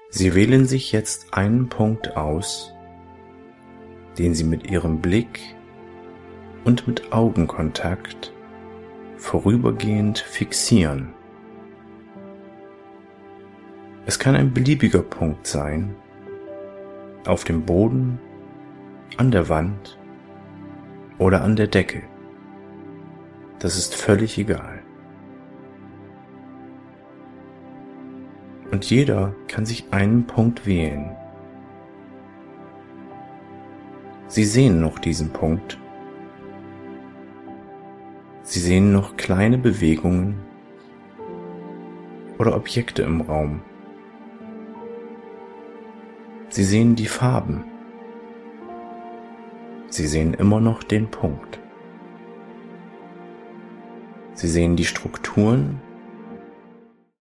Sie wählen sich jetzt einen Punkt aus, den Sie mit Ihrem Blick und mit Augenkontakt vorübergehend fixieren. Es kann ein beliebiger Punkt sein, auf dem Boden, an der Wand oder an der Decke. Das ist völlig egal. Und jeder kann sich einen Punkt wählen. Sie sehen noch diesen Punkt. Sie sehen noch kleine Bewegungen oder Objekte im Raum. Sie sehen die Farben. Sie sehen immer noch den Punkt. Sie sehen die Strukturen